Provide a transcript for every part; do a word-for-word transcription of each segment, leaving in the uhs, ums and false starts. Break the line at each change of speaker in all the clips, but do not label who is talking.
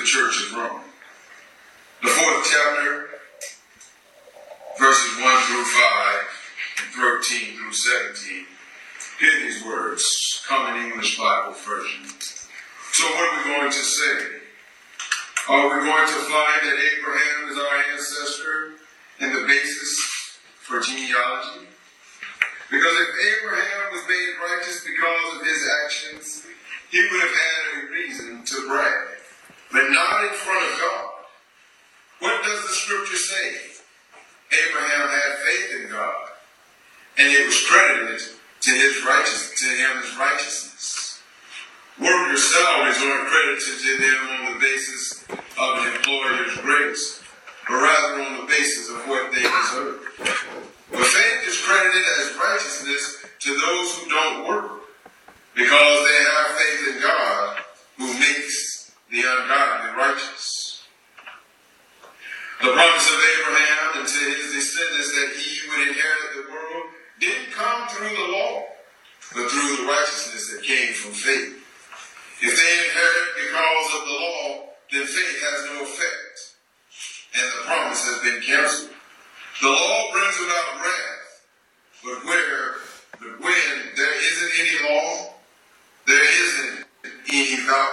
church of Rome. The fourth chapter, verses one through five, and thirteen through seventeen. Hear these words, Common English Bible version. So what are we going to say? Are we going to find that Abraham is our ancestor and the basis for genealogy? Because if Abraham was made righteous because of his actions, he would have had a reason to brag, but not in front of God. What does the scripture say? Abraham had faith in God, and it was credited to his righteous, to him as righteousness. Workers' salaries aren't credited to them on the basis of an employer's grace, but rather on the basis of what they deserve. But faith is credited as righteousness to those who don't work, because they have faith in God, who makes the ungodly righteous. The promise of Abraham and to his descendants that he would inherit the world didn't come through the law, but through the righteousness that came from faith. If they inherit because of the law, then faith has no effect, and the promise has been canceled. The law brings about wrath, but where, but when there isn't any law, there isn't any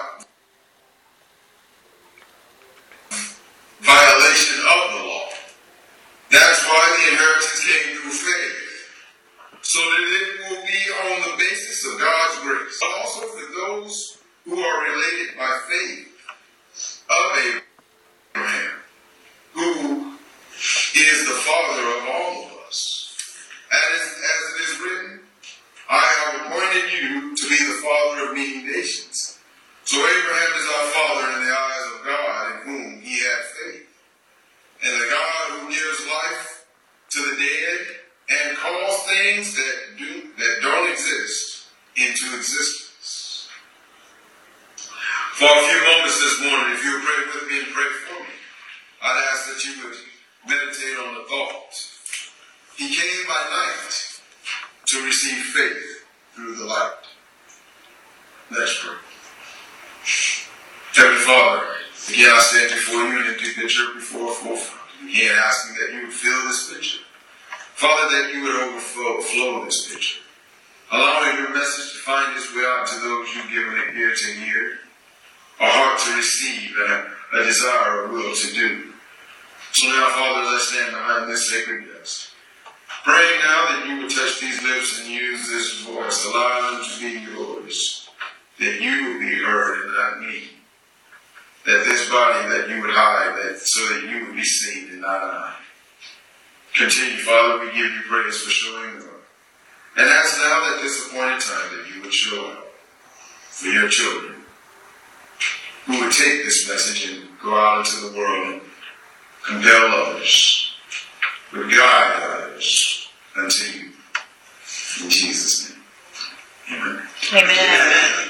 violation of the law. That's why the inheritance came through faith, so that it will be on the basis of God's grace, but also for those who are related by faith of Abraham, who is the father of all of us. As, as it is written, I have appointed you to be the father of many nations. So Abraham is our father in the eyes of God, in whom he had faith. And the God who gives life to the dead and calls things that do that don't exist into existence. For a few moments this morning, if you would pray with me and pray for me, I'd ask that you would meditate on the thought. He came by night to receive faith through the light. Let's pray. Heavenly Father, again I stand before you in the picture before a forefront. Again, asking that you would fill this picture. Father, that you would overflow this picture, allowing your message to find its way out to those you've given an ear to hear, a heart to receive, and a, a desire or will to do. So now, Father, let's stand behind this sacred desk, praying now that you would touch these lips and use this voice, allow them to be yours, that you would be heard and not me, that this body that you would hide, that so that you would be seen and not I. Continue, Father, we give you praise for showing up. And ask now that this appointed time that you would show up for your children, who would take this message and go out into the world and compel others, would guide others unto you. In Jesus' name. Amen.
Amen.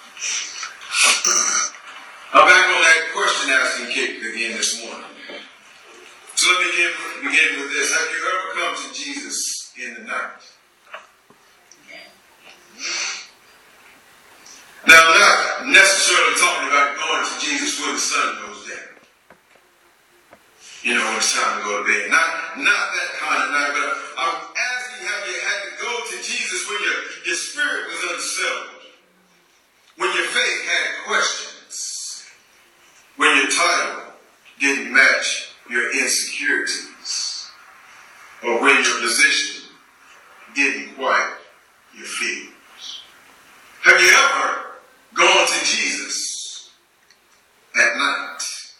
I'm back on that question asking kick again this morning. So let me begin, begin with this. Have you ever come to Jesus in the night? Now, I'm not necessarily talking about going to Jesus when the sun goes down. You know, when it's time to go to bed. Not, not that kind of night, but I'm asking, have you had to go to Jesus when your, your spirit was unsettled? When your faith had questions? When your title didn't match your insecurities? Or when your position didn't quiet your feelings? Have you ever gone to Jesus at night?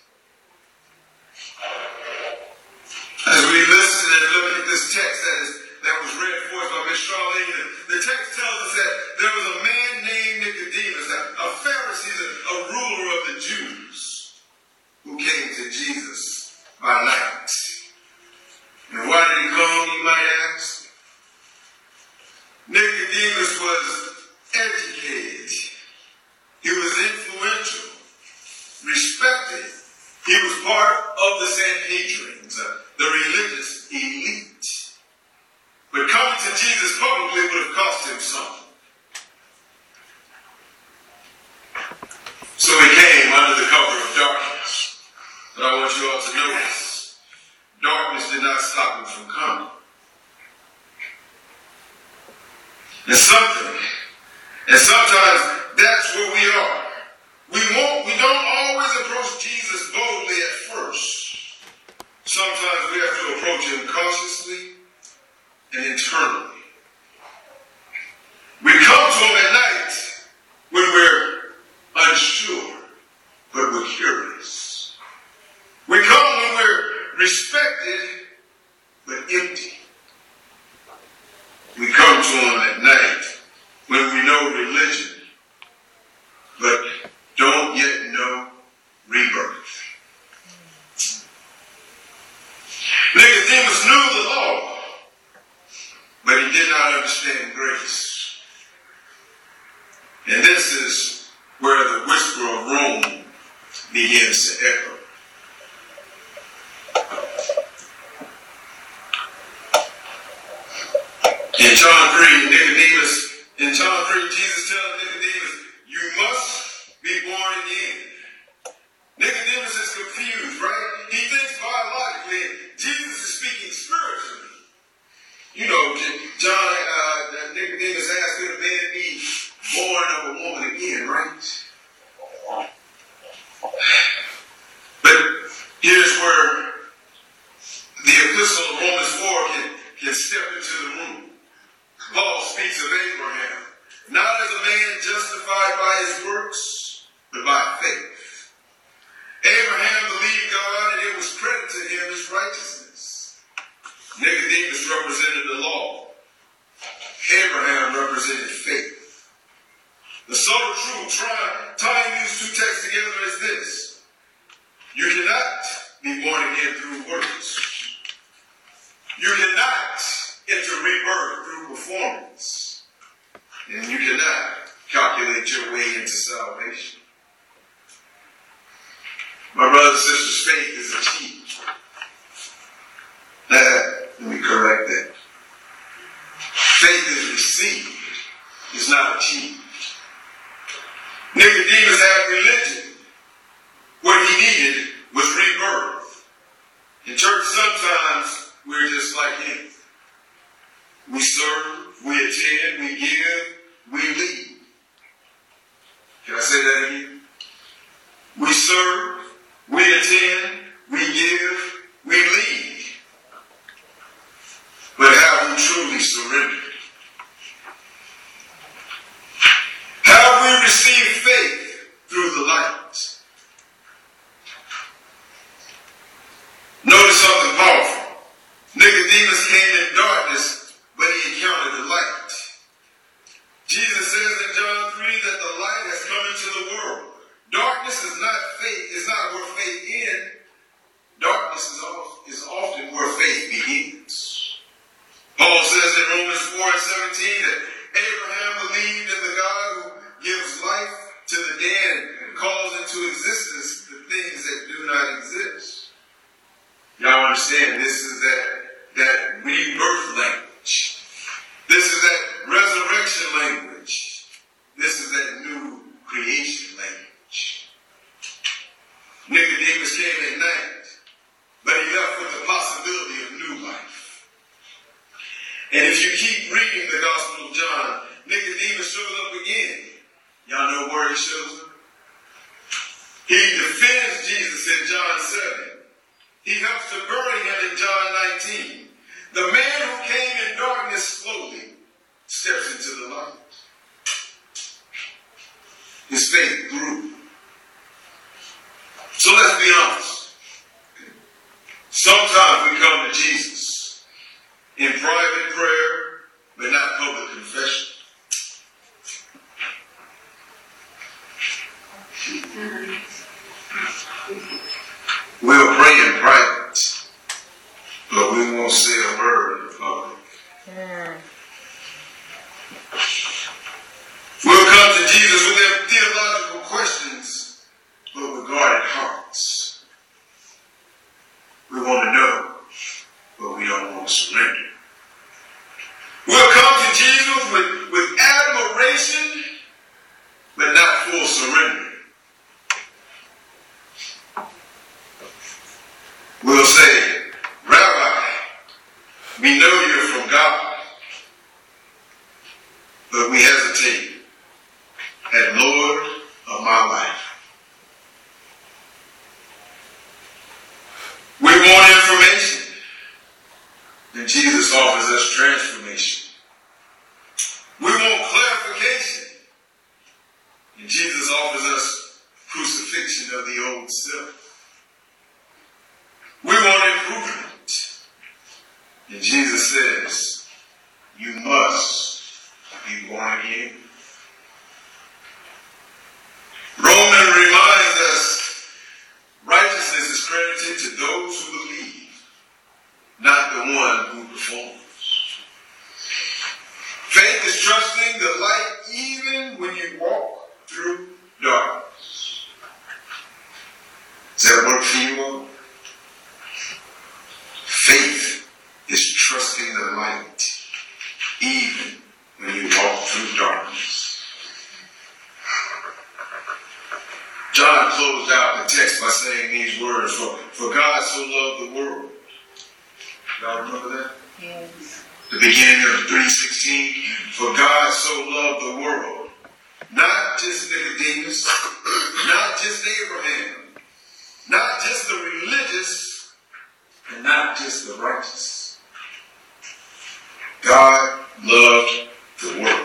As we listen and look at this text that is that was read for us by Miss Charlene, the text tells us that there was a man named Nicodemus, a, a Pharisee, a, a ruler of the Jews, who came to Jesus by night. And why did he come, you might ask? Nicodemus was educated. He was influential, respected. He was part of the Sanhedrin, the religious elite. But coming to Jesus publicly would have cost him something. So he came under the cover of darkness. And something, and sometimes that's where we are. We won't, we don't always approach Jesus boldly at first. Sometimes we have to approach him cautiously and internally. We come to him at night when we're unsure, but we're curious. We come when we're respected, but empty. We come to him at night when we know religion, but don't yet know rebirth. Nicodemus knew the law, but he did not understand grace. And this is where the whisper of Rome begins to echo. In John three, Nicodemus, in John three, Jesus tells Nicodemus, you must be born again. Nicodemus is confused, right? He thinks biologically, Jesus is speaking spiritually. You know, John, uh, Nicodemus asked, could a man be born of a woman again, right? But here's where the epistle of Romans four can, can step into the room. Paul speaks of Abraham, not as a man justified by his works, but by faith. Abraham believed God, and it was credited to him as righteousness. Nicodemus represented the law. Abraham represented faith. The subtle truth, trying, tying these two texts together is this. You cannot be born again through works. You cannot enter rebirth through performance. And you cannot calculate your way into salvation. My brothers and sisters, faith is achieved. Now, let me correct that. Faith is received, it's not achieved. Nicodemus had religion. What he needed was rebirth. In church, sometimes we're just like him. We serve, we attend, we give, we lead. Can I say that again? We serve, we attend, we give, we lead. But have we truly surrendered? Have we received faith through the light? Notice something powerful. Nicodemus came in darkness, but he encountered the light. Jesus says in John three that the light has come into the world. Darkness is not faith, is not where faith ends. Darkness is, is often where faith begins. Paul says in Romans four and seventeen that Abraham believed in the God who gives life to the dead and calls into existence the things that do not exist. Y'all understand this is that, that rebirth language. This is that resurrection language. This is that new creation language. Nicodemus came at night, but he left with the possibility of new life. And if you keep reading the Gospel of John, Nicodemus shows up again. Y'all know where he shows up? He defends Jesus in John seven. He helps to bury him in John nineteen. The man who came in darkness slowly steps into the light. His faith grew. So let's be honest. Sometimes we come to Jesus in private prayer, but not public confession. We'll pray in private, but we won't say a word in public. Yeah. We'll come to Jesus with their theological questions, but with guarded hearts. We want to know, but we don't want to surrender. We'll come to Jesus with, with admiration, but not full surrender. We'll say, Rabbi, we know you're from God. but we hesitate at Lord of my life. We want information, and Jesus offers us transformation. We want clarification, and Jesus offers us crucifixion of the old self. We want improvement, and Jesus says, you must be born again. Romans reminds us, righteousness is credited to those who believe, not the one who performs. Faith is trusting the light even when you walk through darkness. Does that work for you all? Faith is trusting the light even when you walk through darkness. John closed out the text by saying these words, for, for God so loved the world. Y'all remember that? Yes. The beginning of three sixteen. For God so loved the world. Not just Nicodemus, not just Abraham, not just the religious, and not just the righteous. God loved the world.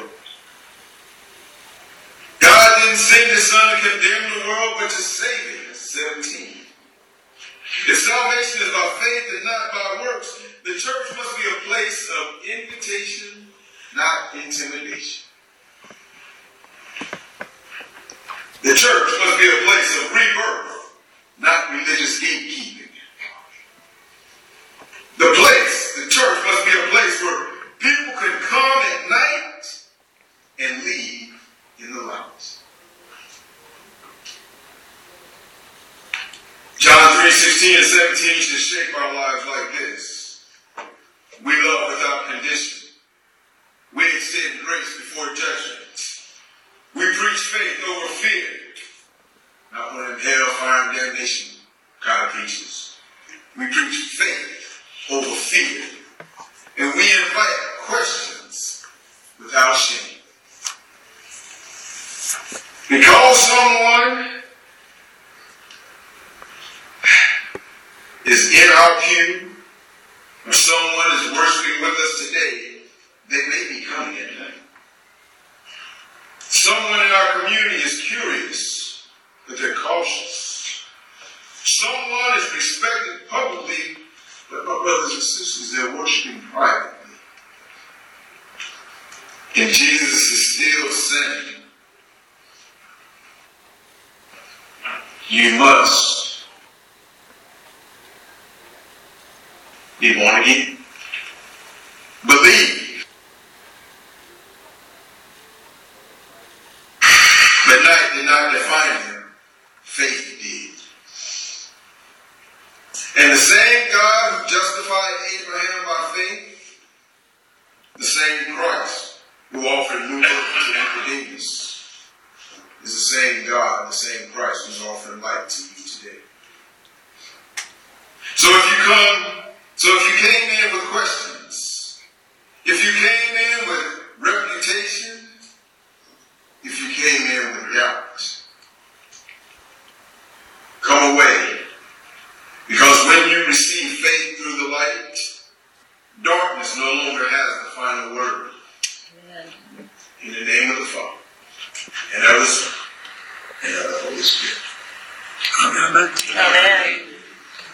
God didn't send his son to condemn the world, but to save it. seventeen. If salvation is by faith and not by works, the church must be a place of invitation, not intimidation. The church must be a place of rebirth, not religious gatekeeping. The place, the church must be a place where people can come at night and leave in the light. John three sixteen and seventeen should shape our lives like this. We love without condition. We extend grace before judgment. We preach faith over fear. Not one of them hellfire and damnation kind of preachers. We preach faith over fear. And we invite questions without shame. Because someone is in our pew, or someone is worshiping with us today, they may be coming at night. Someone in our community is curious, but they're cautious. Someone is respected publicly, but my brothers and sisters, they're worshiping privately. And Jesus is still saying, you must be born again. Believe. But night did not define him. Faith did. And the same God who justified Abraham by faith, the same Christ who offered new birth to Nicodemus, is the same God, the same Christ who's offering light to you today. So if you come, so if you came in with questions, if you came in with reputation, if you came in with doubt, come away. Because when you receive faith through the light, darkness no longer has the final word. Amen. In the name of the Father, and of the Son, and of the Holy Spirit. Amen. Amen.